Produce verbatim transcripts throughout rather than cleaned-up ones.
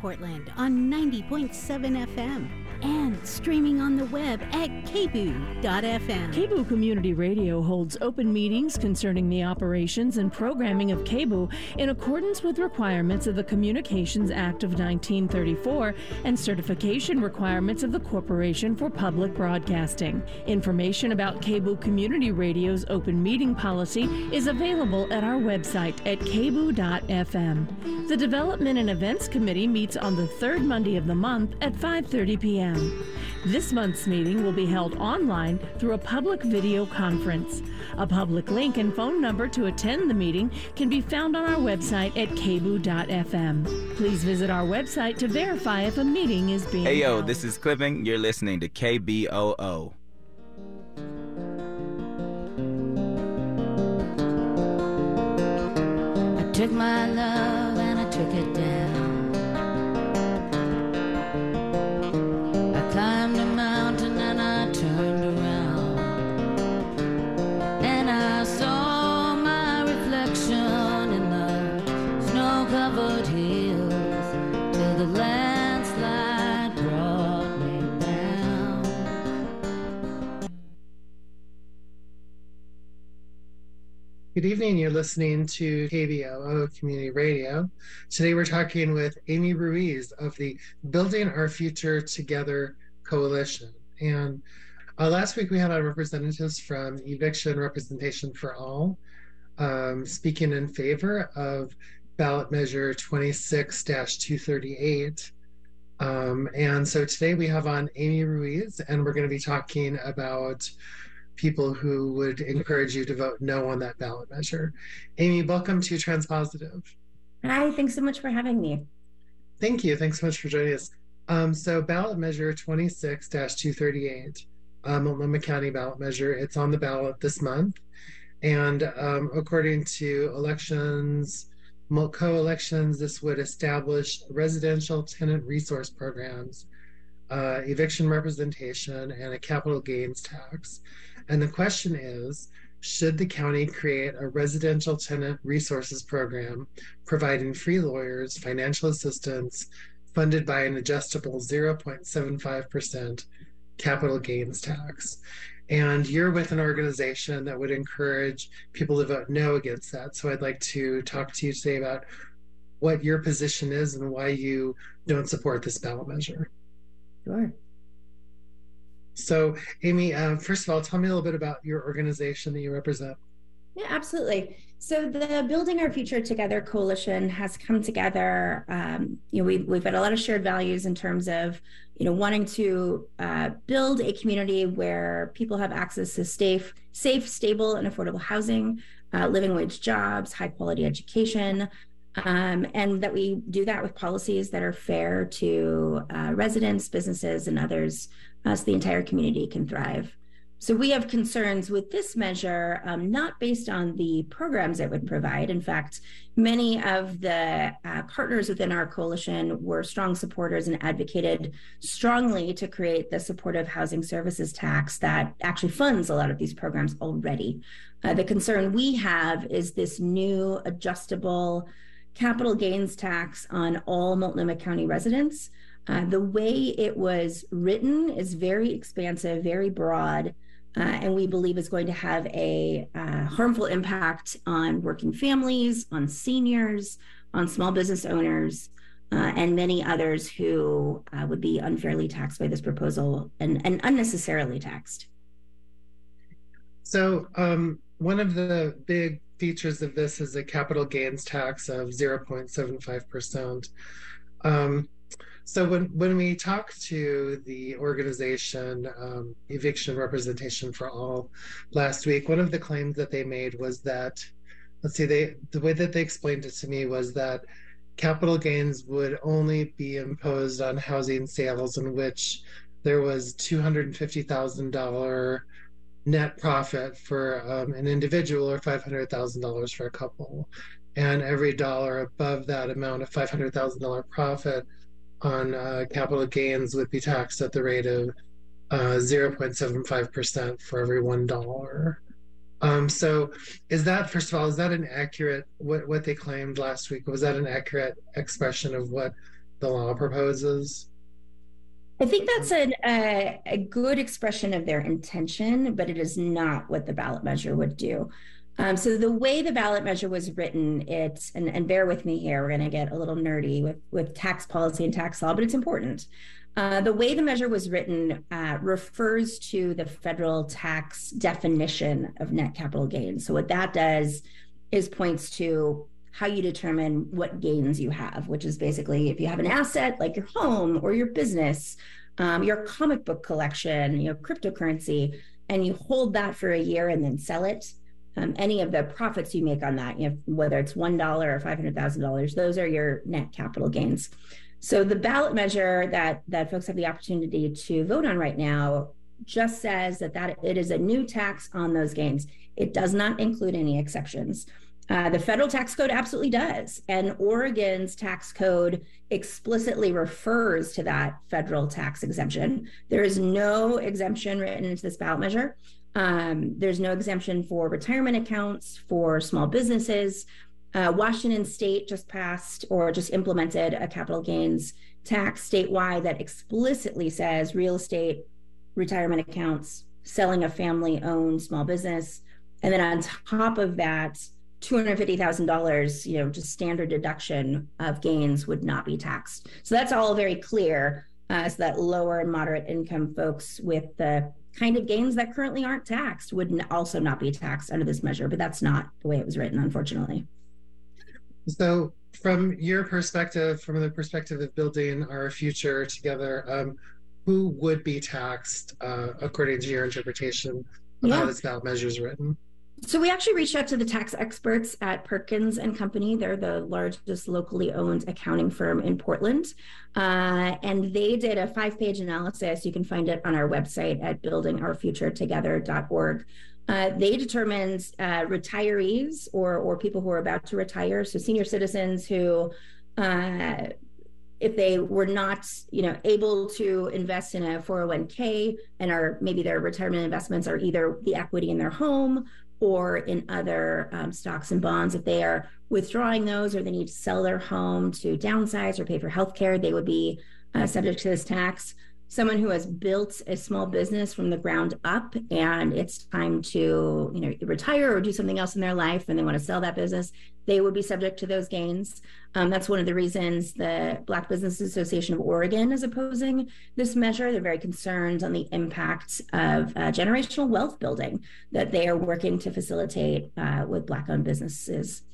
Portland on ninety point seven F M and streaming on the web at k b o dot f m. K B O Community Radio holds open meetings concerning the operations and programming of K B O in accordance with requirements of the Communications Act of nineteen thirty-four and certification requirements of the Corporation for Public Broadcasting. Information about K B O Community Radio's open meeting policy is available at our website at k b o dot f m. The Development and Events Committee meets on the third Monday of the month at five thirty p.m. This month's meeting will be held online through a public video conference. A public link and phone number to attend the meeting can be found on our website at k b o dot f m. Please visit our website to verify if a meeting is being Hey yo, held. this is Clipping. You're listening to K B O O. I took my love and I took it down. I climbed a mountain and I turned around, and I saw my reflection in the snow-covered hills till the landslide brought me down. Good evening. You're listening to K B O O Community Radio. Today we're talking with Amy Ruiz of the Building Our Future Together Coalition. And uh, last week we had our representatives from Eviction Representation for All um, speaking in favor of ballot measure twenty-six dash two thirty-eight. Um, and so today we have on Amy Ruiz, and we're going to be talking about people who would encourage you to vote no on that ballot measure. Amy, welcome to Transpositive. Hi, thanks so much for having me. Thank you. Thanks so much for joining us. Um, so ballot measure twenty-six dash two thirty-eight, um, Multnomah County ballot measure, it's on the ballot this month. And um, according to elections, co-elections, this would establish residential tenant resource programs, uh, eviction representation, and a capital gains tax. And the question is, should the county create a residential tenant resources program providing free lawyers, financial assistance, funded by an adjustable zero point seven five percent capital gains tax? And you're with an organization that would encourage people to vote no against that. So I'd like to talk to you today about what your position is and why you don't support this ballot measure. Sure. So, Amy, uh, first of all, tell me a little bit about your organization that you represent. Yeah, absolutely. So the Building Our Future Together Coalition has come together. Um, you know, we've, we've got a lot of shared values in terms of, you know, wanting to uh, build a community where people have access to safe, safe, stable, and affordable housing, uh, living wage jobs, high quality education, um, and that we do that with policies that are fair to uh, residents, businesses, and others, uh, so the entire community can thrive. So we have concerns with this measure, um, not based on the programs it would provide. In fact, many of the uh, partners within our coalition were strong supporters and advocated strongly to create the supportive housing services tax that actually funds a lot of these programs already. Uh, the concern we have is this new adjustable capital gains tax on all Multnomah County residents. Uh, the way it was written is very expansive, very broad, uh, and we believe is going to have a uh, harmful impact on working families, on seniors, on small business owners, uh, and many others who uh, would be unfairly taxed by this proposal and, and unnecessarily taxed. So um, one of the big features of this is a capital gains tax of zero point seven five percent. Um, So when, when we talked to the organization, um, Eviction Representation for All, last week, one of the claims that they made was that, let's see, they the way that they explained it to me was that capital gains would only be imposed on housing sales in which there was two hundred fifty thousand dollars net profit for um, an individual or five hundred thousand dollars for a couple. And every dollar above that amount of five hundred thousand dollars profit on uh, capital gains would be taxed at the rate of uh, zero point seven five percent for every one dollar. Um, so is that, first of all, is that an accurate, what, what they claimed last week, was that an accurate expression of what the law proposes? I think that's an, a, a good expression of their intention, but it is not what the ballot measure would do. Um, so the way the ballot measure was written, it's, and, and bear with me here, we're going to get a little nerdy with, with tax policy and tax law, but it's important. Uh, the way the measure was written uh, refers to the federal tax definition of net capital gains. So what that does is points to how you determine what gains you have, which is basically if you have an asset like your home or your business, um, your comic book collection, you know, cryptocurrency, and you hold that for a year and then sell it. Um, any of the profits you make on that, you know, whether it's one dollar or five hundred thousand dollars, those are your net capital gains. So the ballot measure that that folks have the opportunity to vote on right now just says that, that it is a new tax on those gains. It does not include any exceptions. Uh, the federal tax code absolutely does. And Oregon's tax code explicitly refers to that federal tax exemption. There is no exemption written into this ballot measure. Um, there's no exemption for retirement accounts, for small businesses. Uh, Washington State just passed or just implemented a capital gains tax statewide that explicitly says real estate, retirement accounts, selling a family-owned small business. And then on top of that, two hundred fifty thousand dollars, you know, just standard deduction of gains would not be taxed. So that's all very clear, uh, so that lower and moderate income folks with the kind of gains that currently aren't taxed would also not be taxed under this measure, but that's not the way it was written, unfortunately. So from your perspective, from the perspective of building our future together, um, who would be taxed uh, according to your interpretation of Yeah. how this ballot measure is written? So we actually reached out to the tax experts at Perkins and Company. They're the largest locally owned accounting firm in Portland. Uh, and they did a five-page analysis. You can find it on our website at building our future together dot org. Uh, they determined uh, retirees or, or people who are about to retire, so senior citizens who, uh, if they were not, you know, able to invest in a four oh one k and are maybe their retirement investments are either the equity in their home or in other um, stocks and bonds, if they are withdrawing those or they need to sell their home to downsize or pay for healthcare, they would be uh, subject to this tax. Someone who has built a small business from the ground up and it's time to, you know, retire or do something else in their life and they want to sell that business, they would be subject to those gains. Um, that's one of the reasons the Black Business Association of Oregon is opposing this measure. They're very concerned on the impact of uh, generational wealth building that they are working to facilitate uh, with Black-owned businesses.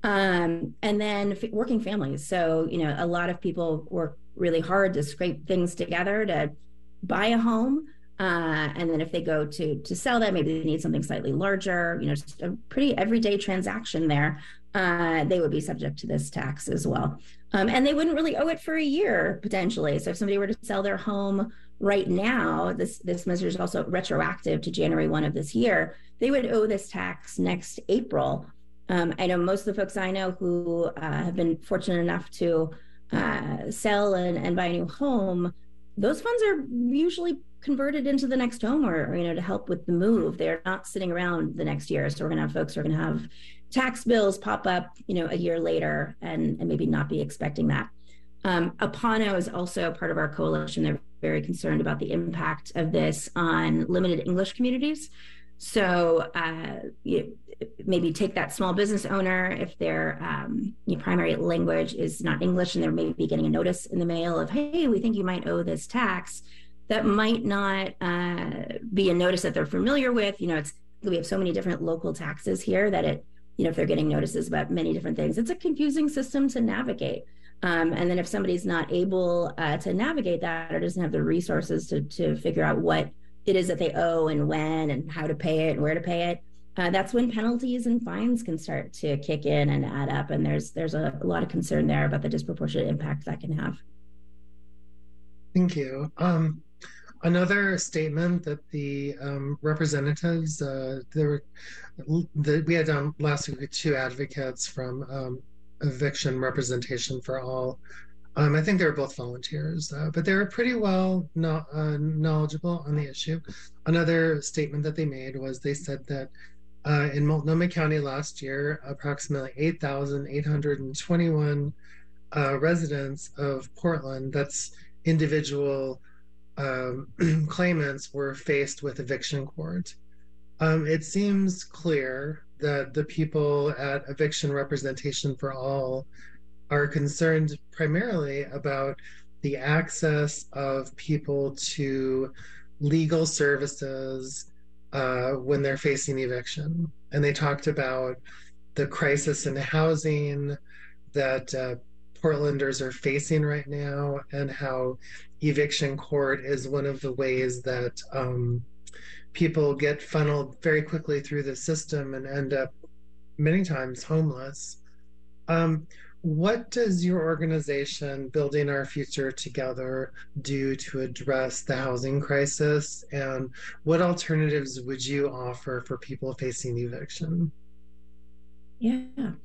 Um, and then f- working families. So, you know, a lot of people work really hard to scrape things together to buy a home. Uh, and then if they go to to sell that, maybe they need something slightly larger, you know, just a pretty everyday transaction there. Uh, they would be subject to this tax as well. Um, and they wouldn't really owe it for a year, potentially. So if somebody were to sell their home right now, this, this measure is also retroactive to January first of this year, they would owe this tax next April. Um, I know most of the folks I know who uh, have been fortunate enough to uh, sell and, and buy a new home, those funds are usually converted into the next home or, or, you know, to help with the move. They're not sitting around the next year. So we're going to have folks who are going to have tax bills pop up, you know, a year later and, and maybe not be expecting that. Um, Apano is also part of our coalition. They're very concerned about the impact of this on limited English communities. So uh, you, maybe take that small business owner, if their um, your primary language is not English and they're maybe getting a notice in the mail of, hey, we think you might owe this tax. That might not uh, be a notice that they're familiar with. You know, it's we have so many different local taxes here that it, you know, if they're getting notices about many different things, it's a confusing system to navigate. Um, and then if somebody's not able uh, to navigate that or doesn't have the resources to to figure out what it is that they owe and when and how to pay it and where to pay it, uh, that's when penalties and fines can start to kick in and add up. And there's there's a, a lot of concern there about the disproportionate impact that can have. Thank you. Um, another statement that the um, representatives, uh, there were, the, we had done last week with two advocates from um, Eviction Representation for All. Um, I think they were both volunteers, uh, but they were pretty well no, uh, knowledgeable on the issue. Another statement that they made was they said that uh, in Multnomah County last year, approximately eight thousand eight hundred twenty-one uh, residents of Portland, that's individual um, claimants, were faced with eviction court. Um, it seems clear that the people at Eviction Representation for All are concerned primarily about the access of people to legal services uh, when they're facing eviction. And they talked about the crisis in housing that uh, Portlanders are facing right now, and how eviction court is one of the ways that um, people get funneled very quickly through the system and end up many times homeless. Um, what does your organization, Building Our Future Together, do to address the housing crisis? And what alternatives would you offer for people facing eviction? Yeah.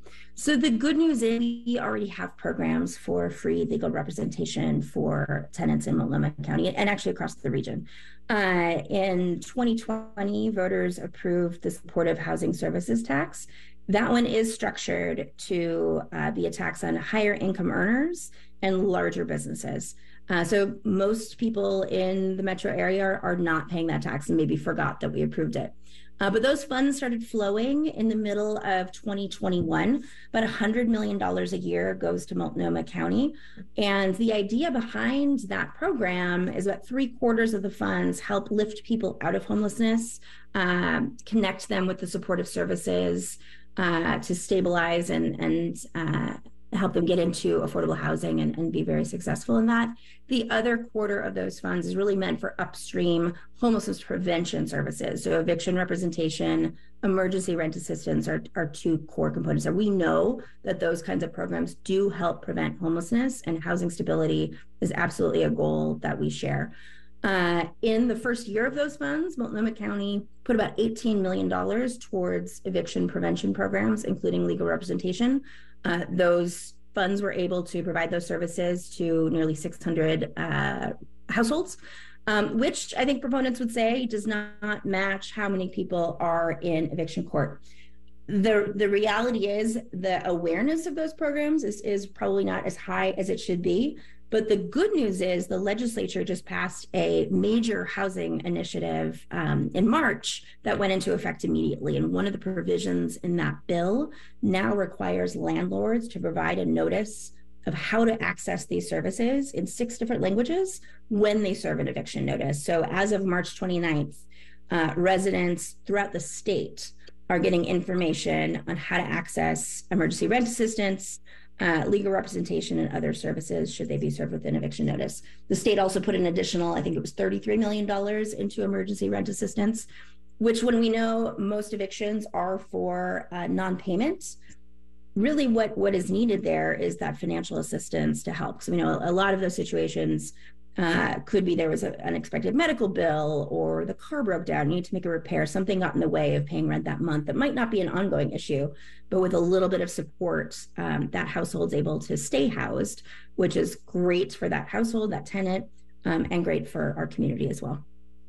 So the good news is we already have programs for free legal representation for tenants in Multnomah County and actually across the region. Uh, in twenty twenty, voters approved the supportive housing services tax. That one is structured to uh, be a tax on higher income earners and larger businesses. Uh, so most people in the metro area are, are not paying that tax and maybe forgot that we approved it. Uh, but those funds started flowing in the middle of twenty twenty-one. About one hundred million dollars a year goes to Multnomah County. And the idea behind that program is that three quarters of the funds help lift people out of homelessness, um, connect them with the supportive services uh, to stabilize and, and uh, help them get into affordable housing and, and be very successful in that. The other quarter of those funds is really meant for upstream homelessness prevention services. So eviction representation, emergency rent assistance are, are two core components. So we know that those kinds of programs do help prevent homelessness, and housing stability is absolutely a goal that we share. Uh, in the first year of those funds, Multnomah County put about eighteen million dollars towards eviction prevention programs, including legal representation. Uh, those funds were able to provide those services to nearly six hundred uh, households, um, which I think proponents would say does not match how many people are in eviction court. The, the reality is the awareness of those programs is, is probably not as high as it should be. But the good news is the legislature just passed a major housing initiative um, in March that went into effect immediately. And one of the provisions in that bill now requires landlords to provide a notice of how to access these services in six different languages when they serve an eviction notice. So as of March twenty-ninth, uh, residents throughout the state are getting information on how to access emergency rent assistance, Uh, legal representation, and other services should they be served with an eviction notice. The state also put an additional, I think it was thirty-three million dollars into emergency rent assistance, which, when we know most evictions are for uh, non-payment, really what, what is needed there is that financial assistance to help. So we know a lot of those situations uh, could be there was an unexpected medical bill, or the car broke down, you need to make a repair, something got in the way of paying rent that month that might not be an ongoing issue, but with a little bit of support, um, that household's able to stay housed, which is great for that household, that tenant, um, and great for our community as well.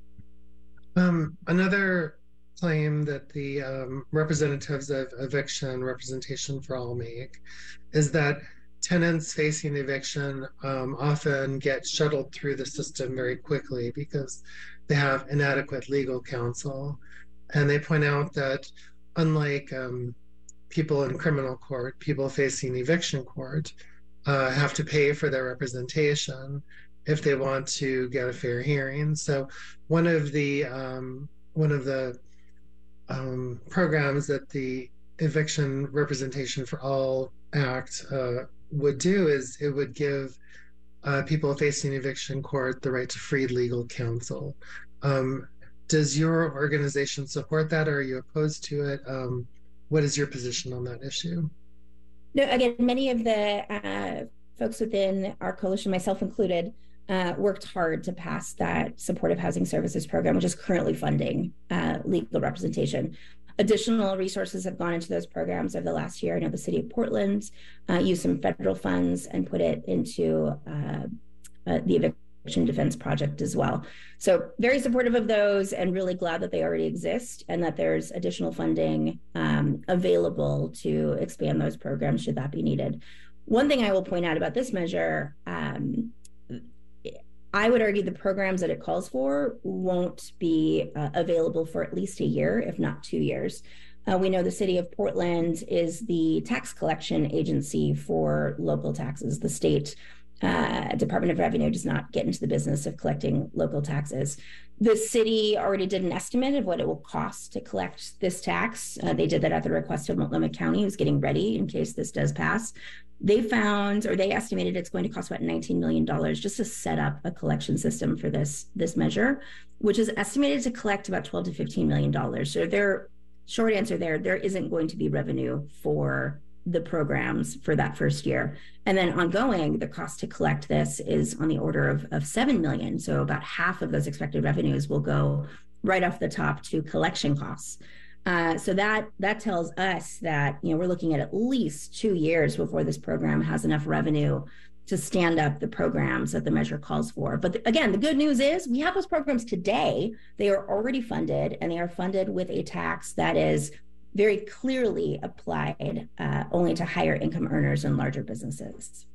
Um, another claim that the um, representatives of Eviction Representation for All make is that tenants facing eviction um, often get shuttled through the system very quickly because they have inadequate legal counsel. And they point out that unlike um, people in criminal court, people facing eviction court uh, have to pay for their representation if they want to get a fair hearing. So one of the um, one of the um, programs that the Eviction Representation for All Act uh, would do is it would give uh, people facing eviction court the right to free legal counsel. Um, does your organization support that, or are you opposed to it? Um, what is your position on that issue? No, again, many of the uh, folks within our coalition, myself included, uh, worked hard to pass that supportive housing services program, which is currently funding uh, legal representation. Additional resources have gone into those programs over the last year. I know the city of Portland uh, used some federal funds and put it into uh, uh, the Eviction Defense Project as well. So very supportive of those, and really glad that they already exist and that there's additional funding um, available to expand those programs should that be needed. one thing I will point out about this measure, um, I would argue the programs that it calls for won't be uh, available for at least a year, if not two years. Uh, we know the city of Portland is the tax collection agency for local taxes. The state uh, Department of Revenue does not get into the business of collecting local taxes. The city already did an estimate of what it will cost to collect this tax. Uh, they did that at the request of Multnomah County, who's getting ready in case this does pass. They found, or they estimated it's going to cost about nineteen million dollars just to set up a collection system for this, this measure, which is estimated to collect about twelve to fifteen million dollars. So their short answer there, there isn't going to be revenue for the programs for that first year. And then ongoing, the cost to collect this is on the order of, of seven million dollars. So about half of those expected revenues will go right off the top to collection costs. Uh, so that that tells us that, you know, we're looking at at least two years before this program has enough revenue to stand up the programs that the measure calls for. But the, again, the good news is we have those programs today. They are already funded, and they are funded with a tax that is very clearly applied uh, only to higher income earners and larger businesses.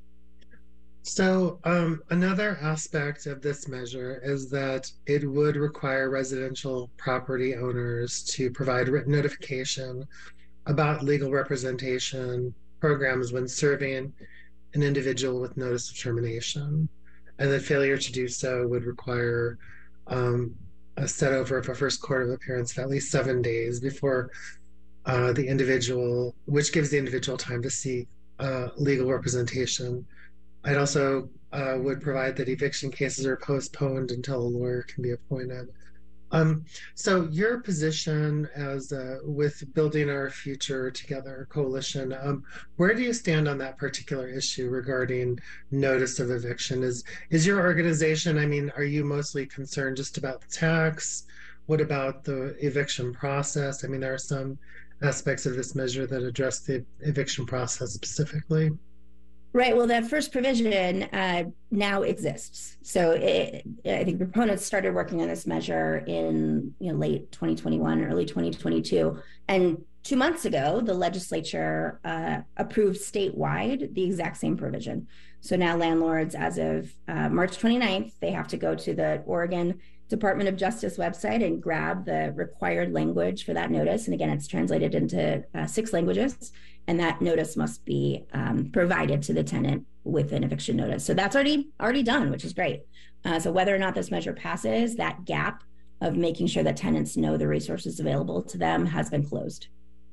So um, another aspect of this measure is that it would require residential property owners to provide written notification about legal representation programs when serving an individual with notice of termination. And that failure to do so would require um, a set over of a first court of appearance of at least seven days before uh, the individual, which gives the individual time to seek uh, legal representation. I'd also uh, would provide that eviction cases are postponed until a lawyer can be appointed. Um, so your position as uh, with Building Our Future Together Coalition, um, where do you stand on that particular issue regarding notice of eviction? Is is your organization, I mean, are you mostly concerned just about the tax? What about the eviction process? I mean, there are some aspects of this measure that address the eviction process specifically. Right. Well, that first provision uh, now exists. So it, I think proponents started working on this measure in you know, late twenty twenty-one, early twenty twenty-two. And two months ago, the legislature uh, approved statewide the exact same provision. So now landlords, as of uh, March twenty-ninth, they have to go to the Oregon Department of Justice website and grab the required language for that notice. And again, it's translated into uh, six languages. And that notice must be um, provided to the tenant with an eviction notice. So that's already already done, which is great. Uh, so whether or not this measure passes, that gap of making sure that tenants know the resources available to them has been closed.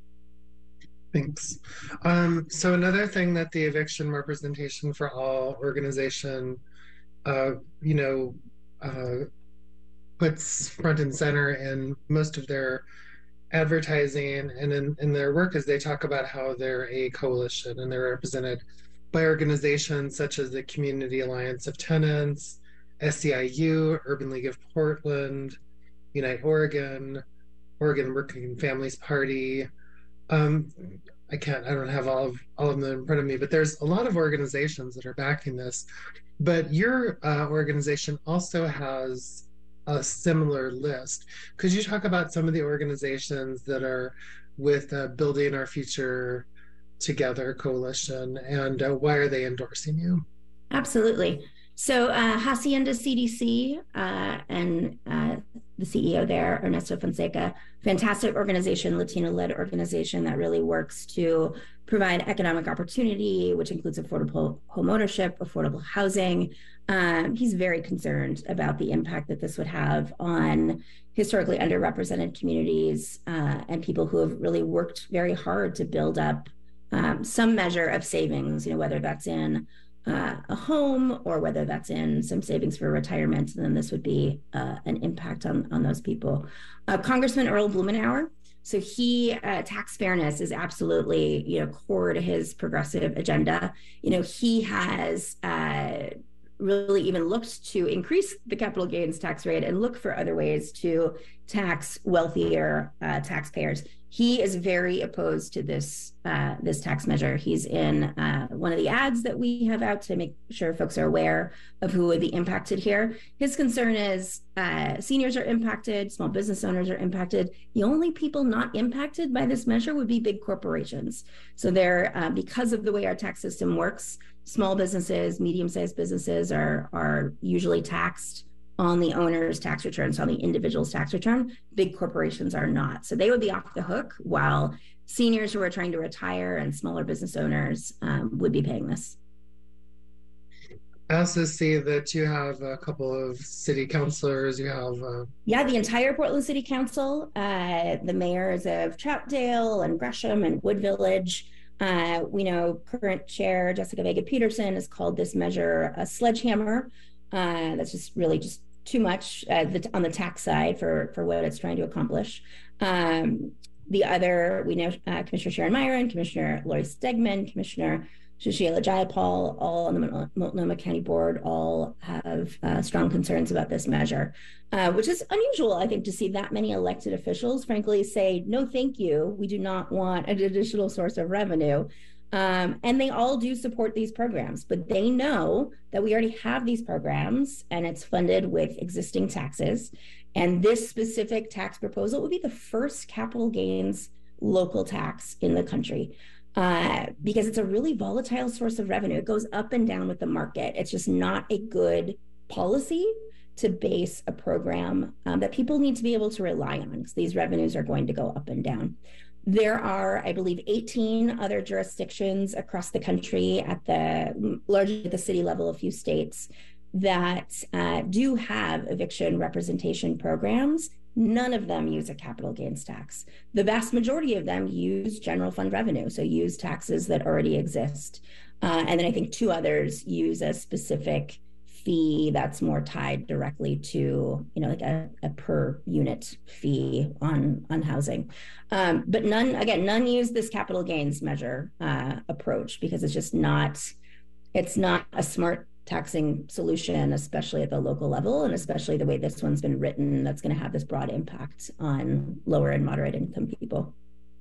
Thanks. Um, so another thing that the Eviction Representation for All organization, uh, you know, uh, puts front and center in most of their advertising and in, in their work is they talk about how they're a coalition and they're represented by organizations such as the Community Alliance of Tenants, S E I U, Urban League of Portland, Unite Oregon, Oregon Working Families Party. Um, I can't, I don't have all of, all of them in front of me, but there's a lot of organizations that are backing this. But your uh, organization also has a similar list. Could you talk about some of the organizations that are with uh, Building Our Future Together Coalition and uh, why are they endorsing you? Absolutely. So uh, Hacienda C D C uh, and uh, the C E O there, Ernesto Fonseca, fantastic organization, Latino-led organization that really works to provide economic opportunity, which includes affordable home ownership, affordable housing. Um, he's very concerned about the impact that this would have on historically underrepresented communities uh, and people who have really worked very hard to build up um, some measure of savings, you know, whether that's in uh, a home or whether that's in some savings for retirement. And then this would be uh, an impact on, on those people. Uh, Congressman Earl Blumenauer. So he, uh, tax fairness is absolutely, you know, core to his progressive agenda. You know, he has uh, really even looked to increase the capital gains tax rate and look for other ways to tax wealthier uh, taxpayers. he is very opposed to this uh, this tax measure. He's in uh, one of the ads that we have out to make sure folks are aware of who would be impacted here. His concern is uh, seniors are impacted, small business owners are impacted. The only people not impacted by this measure would be big corporations. So they're, uh, because of the way our tax system works, small businesses, medium-sized businesses are, are usually taxed on the owner's tax return, so on the individual's tax return. Big corporations are not. So they would be off the hook, while seniors who are trying to retire and smaller business owners um, would be paying this. I also see that you have a couple of city councilors. You have uh... yeah, the entire Portland City Council, uh, the mayors of Troutdale and Gresham and Wood Village. Uh, we know current chair Jessica Vega Peterson has called this measure a sledgehammer. Uh, that's just really just too much uh, the, on the tax side for, for what it's trying to accomplish. Um, the other, we know uh, Commissioner Sharon Myron, Commissioner Lori Stegman, Commissioner Sushila Jayapal, all on the Multnomah County Board, all have uh, strong concerns about this measure, uh, which is unusual, I think, to see that many elected officials, frankly, say, no, thank you. We do not want an additional source of revenue. Um, and they all do support these programs, but they know that we already have these programs and it's funded with existing taxes. And this specific tax proposal would be the first capital gains local tax in the country uh, because it's a really volatile source of revenue. It goes up and down with the market. It's just not a good policy to base a program um, that people need to be able to rely on, because these revenues are going to go up and down. There are, I believe, eighteen other jurisdictions across the country at the largely at the city level, a few states that uh, do have eviction representation programs. None of them use a capital gains tax. The vast majority of them use general fund revenue, so use taxes that already exist. Uh, and then I think two others use a specific fee that's more tied directly to, you know, like a, a per unit fee on, on housing. Um, but none, again, none use this capital gains measure uh, approach because it's just not, it's not a smart taxing solution, especially at the local level, and especially the way this one's been written, that's going to have this broad impact on lower and moderate income people.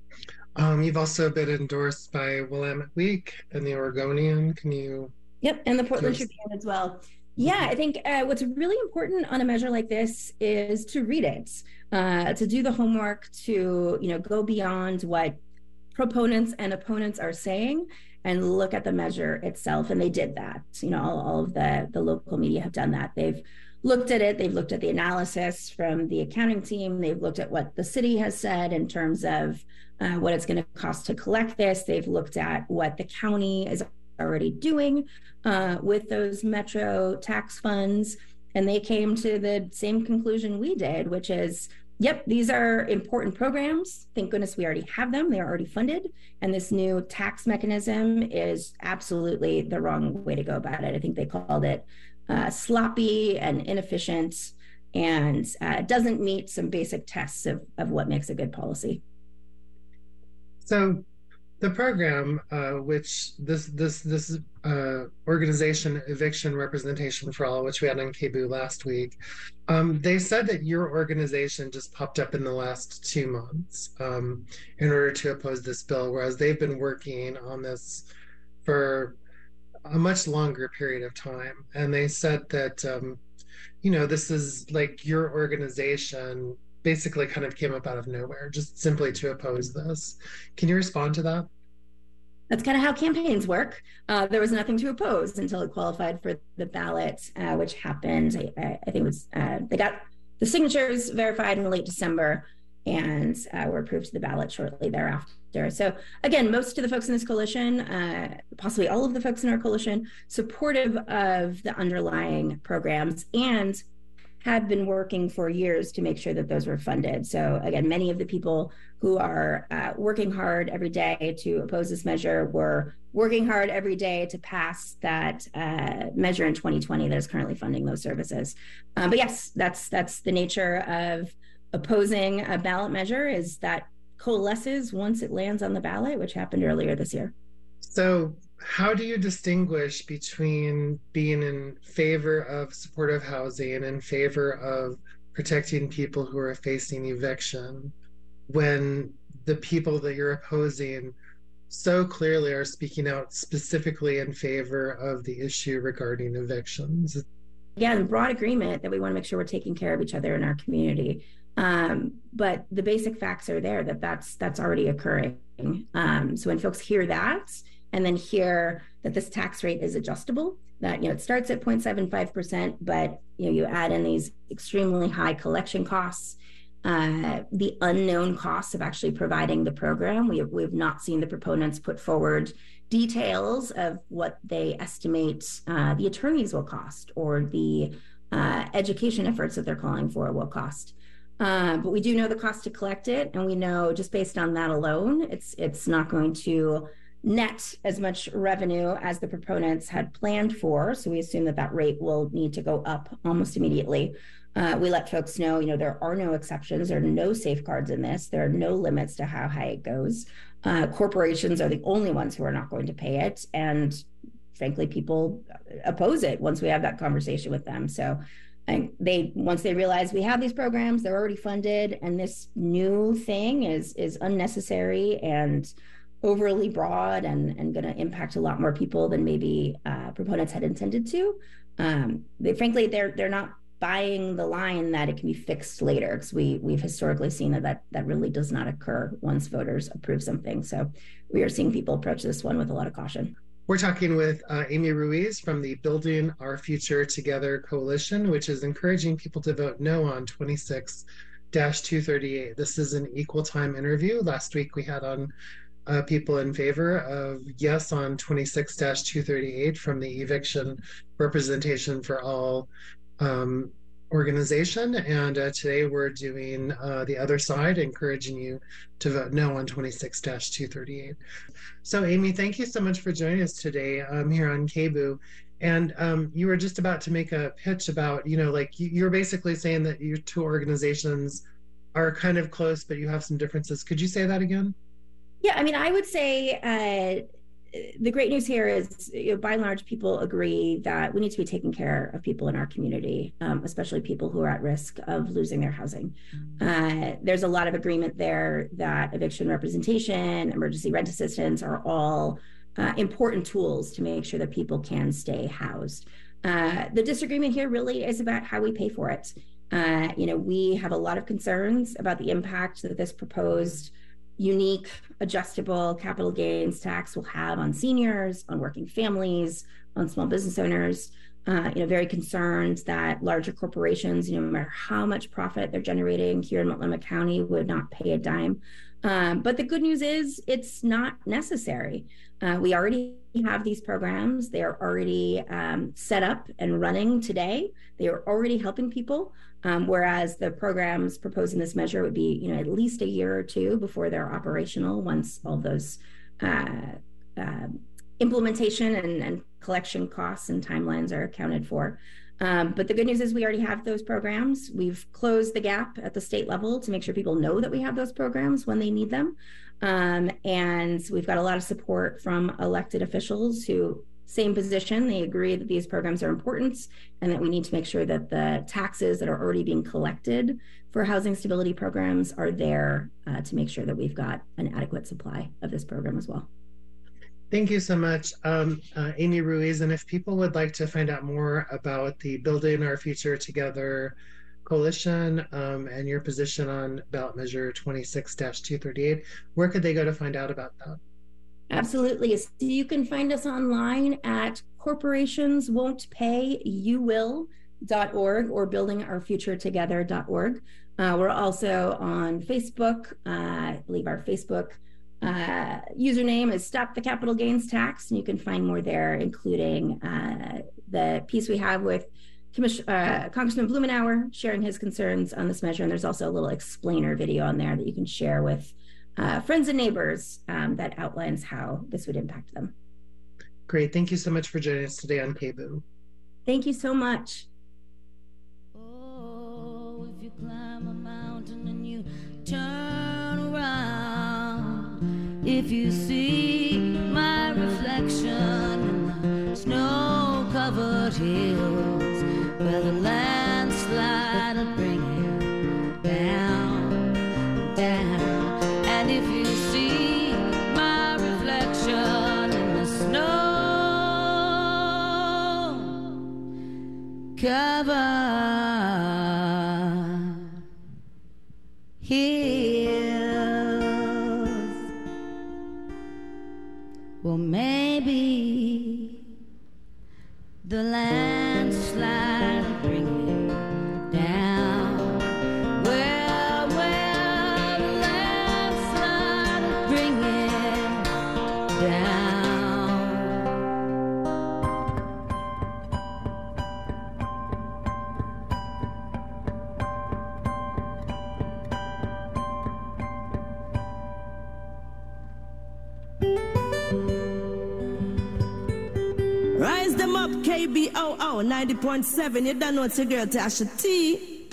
Um, you've also been endorsed by Willamette Week and the Oregonian. Can you? Yep, and the Portland Tribune as well. Yeah, I think uh, what's really important on a measure like this is to read it, uh, to do the homework, to, you know, go beyond what proponents and opponents are saying and look at the measure itself. And they did that. You know, all, all of the, the local media have done that. They've looked at it. They've looked at the analysis from the accounting team. They've looked at what the city has said in terms of uh, what it's going to cost to collect this. They've looked at what the county is already doing uh, with those metro tax funds. And they came to the same conclusion we did, which is, yep, these are important programs. Thank goodness we already have them. They're already funded. And this new tax mechanism is absolutely the wrong way to go about it. I think they called it uh, sloppy and inefficient, and uh, doesn't meet some basic tests of, of what makes a good policy. So the program, uh, which this this this uh, organization, Eviction Representation for All, which we had on K B U last week, um, they said that your organization just popped up in the last two months um, in order to oppose this bill, whereas they've been working on this for a much longer period of time. And they said that, um, you know, this is like your organization basically kind of came up out of nowhere, just simply to oppose this. Can you respond to that? That's kind of how campaigns work. Uh, there was nothing to oppose until it qualified for the ballot, uh, which happened, I, I think it was, uh, they got the signatures verified in late December and uh, were approved to the ballot shortly thereafter. So again, most of the folks in this coalition, uh, possibly all of the folks in our coalition, supportive of the underlying programs and had been working for years to make sure that those were funded. So again, many of the people who are uh, working hard every day to oppose this measure were working hard every day to pass that uh, measure in twenty twenty that is currently funding those services. Um, but yes, that's that's the nature of opposing a ballot measure, is that coalesces once it lands on the ballot, which happened earlier this year. So how do you distinguish between being in favor of supportive housing and in favor of protecting people who are facing eviction when the people that you're opposing so clearly are speaking out specifically in favor of the issue regarding evictions. Again, broad agreement that we want to make sure we're taking care of each other in our community. Um, but the basic facts are there that that's that's already occurring. Um, so when folks hear that and then hear that this tax rate is adjustable, that, you know, it starts at zero point seven five percent, but, you know, you add in these extremely high collection costs, uh, the unknown costs of actually providing the program. We have, we have not seen the proponents put forward details of what they estimate uh, the attorneys will cost or the uh, education efforts that they're calling for will cost. Uh, but we do know the cost to collect it, and we know just based on that alone, it's it's not going to net as much revenue as the proponents had planned for. So we assume that that rate will need to go up almost immediately. Uh, we let folks know, you know, there are no exceptions, there are no safeguards in this, there are no limits to how high it goes. Uh, corporations are the only ones who are not going to pay it, and frankly, people oppose it once we have that conversation with them. So. And they once they realize we have these programs, they're already funded, and this new thing is is unnecessary and overly broad and, and going to impact a lot more people than maybe uh, proponents had intended to. Um, they, frankly, they're they're not buying the line that it can be fixed later, because we we've historically seen that, that that really does not occur once voters approve something. So we are seeing people approach this one with a lot of caution. We're talking with uh, Amy Ruiz from the Building Our Future Together Coalition, which is encouraging people to vote no on twenty-six dash two thirty-eight. This is an equal time interview. Last week we had on uh, people in favor of yes on twenty-six dash two thirty-eight from the Eviction Representation for All um, organization. And uh, today we're doing uh, the other side, encouraging you to vote no on twenty-six dash two thirty-eight. So Amy, thank you so much for joining us today um, here on K B U. And um, you were just about to make a pitch about, you know, like you, you're basically saying that your two organizations are kind of close, but you have some differences. Could you say that again? Yeah, I mean, I would say uh, the great news here is, you know, by and large, people agree that we need to be taking care of people in our community, um, especially people who are at risk of losing their housing. Uh, there's a lot of agreement there that eviction representation, emergency rent assistance are all uh, important tools to make sure that people can stay housed. Uh, the disagreement here really is about how we pay for it. Uh, you know, we have a lot of concerns about the impact that this proposed unique adjustable capital gains tax will have on seniors, on working families, on small business owners. Uh, you know, very concerned that larger corporations, you know, no matter how much profit they're generating here in Multnomah County, would not pay a dime. Um, but the good news is it's not necessary. Uh, we already have these programs. They are already um, set up and running today. They are already helping people. Um, whereas the programs proposed in this measure would be, you know, at least a year or two before they're operational once all those uh, uh, implementation and, and collection costs and timelines are accounted for. Um, but the good news is we already have those programs. We've closed the gap at the state level to make sure people know that we have those programs when they need them. Um, and we've got a lot of support from elected officials who, same position, they agree that these programs are important and that we need to make sure that the taxes that are already being collected for housing stability programs are there uh, to make sure that we've got an adequate supply of this program as well. Thank you so much, um, uh, Amy Ruiz. And if people would like to find out more about the Building Our Future Together Coalition um, and your position on ballot measure twenty-six dash two thirty-eight, where could they go to find out about that? Absolutely. So you can find us online at corporations won't pay you will dot org or building our future together dot org. Uh, we're also on Facebook. Uh, I believe our Facebook uh, username is Stop the Capital Gains Tax, and you can find more there, including uh, the piece we have with Commission, uh, Congressman Blumenauer sharing his concerns on this measure. And there's also a little explainer video on there that you can share with Uh, friends and neighbors um, that outlines how this would impact them. Great. Thank you so much for joining us today on K B U. Thank you so much. Oh, if you climb a mountain and you turn around, if you see my reflection in the snow-covered hills where the landslide will bring you down, down. And if you cover hills. Well, maybe the landslide will bring it down. Well, well, the landslide will bring it down. Rise them up, K B O O ninety point seven. You don't know it's your girl Tasha T.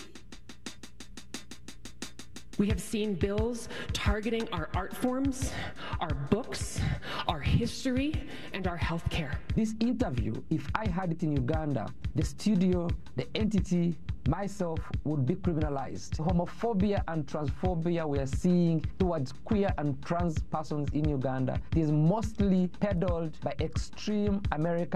We have seen bills targeting our art forms, our books, our history, and our health care. This interview, if I had it in Uganda, the studio, the entity, myself would be criminalized. Homophobia and transphobia we are seeing towards queer and trans persons in Uganda is mostly peddled by extreme American